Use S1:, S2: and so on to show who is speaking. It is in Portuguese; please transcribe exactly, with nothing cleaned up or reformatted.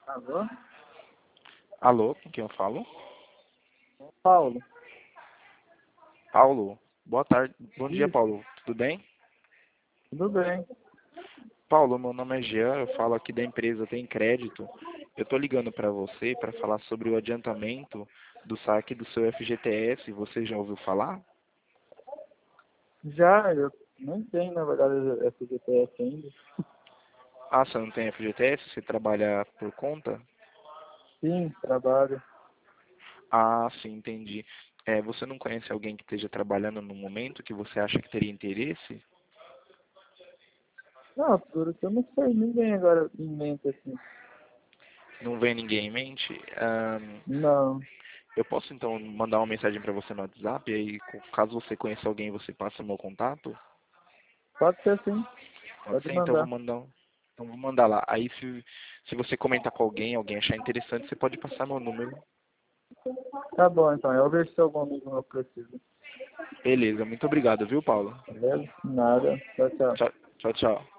S1: Alô?
S2: Alô, com quem eu falo?
S1: Paulo.
S2: Paulo. Boa tarde. Bom dia,
S1: Isso,
S2: Paulo. Tudo bem?
S1: tudo bem.
S2: Paulo, meu nome é Jean, eu falo aqui da empresa Tem Crédito. Eu tô ligando para você para falar sobre o adiantamento do saque do seu F G T S. Você já ouviu falar?
S1: Já, eu nem tenho, na verdade, F G T S ainda.
S2: Ah, você não tem F G T S? Você trabalha por conta?
S1: Sim, trabalho.
S2: Ah, sim, entendi. É, você não conhece alguém que esteja trabalhando no momento que você acha que teria interesse?
S1: Não, por que eu não sei ninguém agora em mente assim.
S2: Não vem ninguém em mente? Ah,
S1: Não,
S2: eu posso então mandar uma mensagem para você no WhatsApp e aí, caso você conheça alguém, você passa o meu contato?
S1: pode ser sim,
S2: Pode
S1: pode
S2: ser, então eu vou
S1: mandar.
S2: mandar, um- então eu vou mandar lá. Aí se, se você comentar com alguém, alguém achar interessante, você pode passar meu número.
S1: Tá bom, então, eu vejo se algum amigo meu precisa.
S2: Beleza, muito obrigado, viu, Paulo?
S1: Beleza? Nada. Tchau, tchau.
S2: Tchau, tchau, tchau.